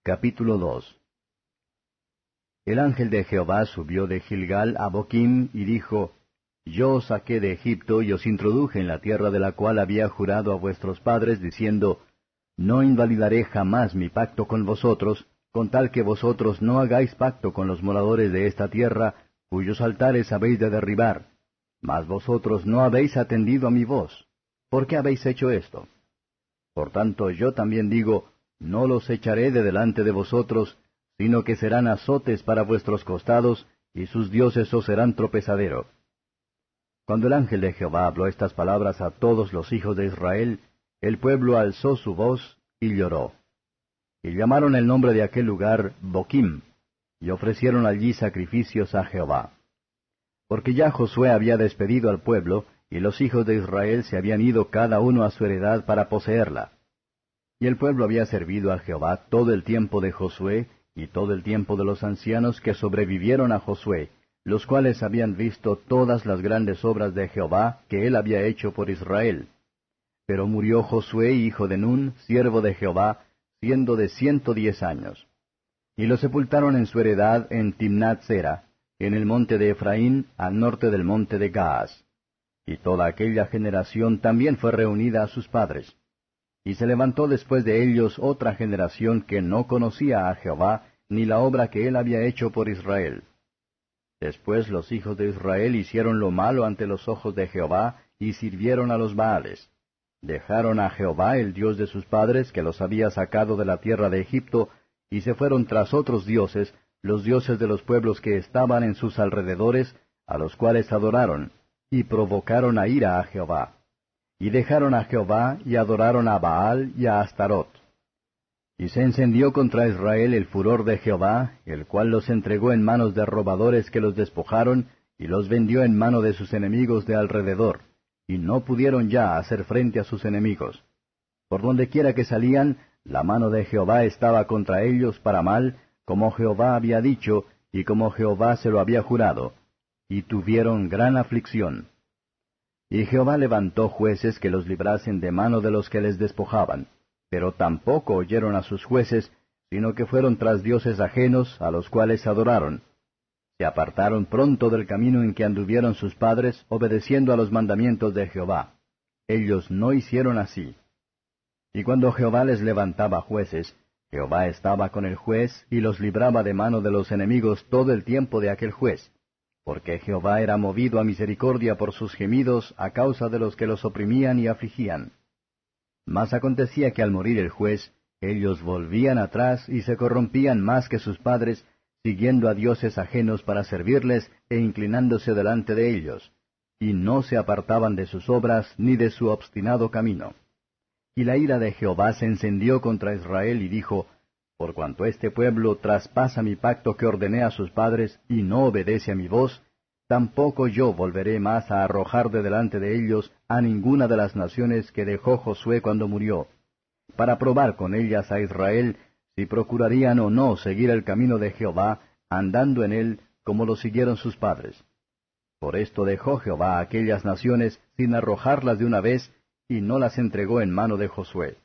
Capítulo 2. El ángel de Jehová subió de Gilgal a Boquim y dijo, Yo os saqué de Egipto y os introduje en la tierra de la cual había jurado a vuestros padres, diciendo, No invalidaré jamás mi pacto con vosotros, con tal que vosotros no hagáis pacto con los moradores de esta tierra, cuyos altares habéis de derribar. Mas vosotros no habéis atendido a mi voz. ¿Por qué habéis hecho esto? Por tanto yo también digo, no los echaré de delante de vosotros, sino que serán azotes para vuestros costados, y sus dioses os serán tropezadero. Cuando el ángel de Jehová habló estas palabras a todos los hijos de Israel, el pueblo alzó su voz y lloró. Y llamaron el nombre de aquel lugar Boquim, y ofrecieron allí sacrificios a Jehová. Porque ya Josué había despedido al pueblo, y los hijos de Israel se habían ido cada uno a su heredad para poseerla. Y el pueblo había servido a Jehová todo el tiempo de Josué, y todo el tiempo de los ancianos que sobrevivieron a Josué, los cuales habían visto todas las grandes obras de Jehová que él había hecho por Israel. Pero murió Josué, hijo de Nun, siervo de Jehová, siendo de 110 años. Y lo sepultaron en su heredad en Timnat Sera, en el monte de Efraín, al norte del monte de Gaas. Y toda aquella generación también fue reunida a sus padres. Y se levantó después de ellos otra generación que no conocía a Jehová, ni la obra que él había hecho por Israel. Después los hijos de Israel hicieron lo malo ante los ojos de Jehová, y sirvieron a los Baales. Dejaron a Jehová, el Dios de sus padres, que los había sacado de la tierra de Egipto, y se fueron tras otros dioses, los dioses de los pueblos que estaban en sus alrededores, a los cuales adoraron, y provocaron a ira a Jehová. Y dejaron a Jehová, y adoraron a Baal y a Astarot. Y se encendió contra Israel el furor de Jehová, el cual los entregó en manos de robadores que los despojaron, y los vendió en mano de sus enemigos de alrededor, y no pudieron ya hacer frente a sus enemigos. Por donde quiera que salían, la mano de Jehová estaba contra ellos para mal, como Jehová había dicho, y como Jehová se lo había jurado, y tuvieron gran aflicción. Y Jehová levantó jueces que los librasen de mano de los que les despojaban, pero tampoco oyeron a sus jueces, sino que fueron tras dioses ajenos, a los cuales adoraron. Se apartaron pronto del camino en que anduvieron sus padres, obedeciendo a los mandamientos de Jehová. Ellos no hicieron así. Y cuando Jehová les levantaba jueces, Jehová estaba con el juez, y los libraba de mano de los enemigos todo el tiempo de aquel juez, porque Jehová era movido a misericordia por sus gemidos a causa de los que los oprimían y afligían. Mas acontecía que al morir el juez, ellos volvían atrás y se corrompían más que sus padres, siguiendo a dioses ajenos para servirles e inclinándose delante de ellos, y no se apartaban de sus obras ni de su obstinado camino. Y la ira de Jehová se encendió contra Israel y dijo, Por cuanto este pueblo traspasa mi pacto que ordené a sus padres y no obedece a mi voz, tampoco yo volveré más a arrojar de delante de ellos a ninguna de las naciones que dejó Josué cuando murió, para probar con ellas a Israel si procurarían o no seguir el camino de Jehová, andando en él como lo siguieron sus padres. Por esto dejó Jehová a aquellas naciones sin arrojarlas de una vez, y no las entregó en mano de Josué.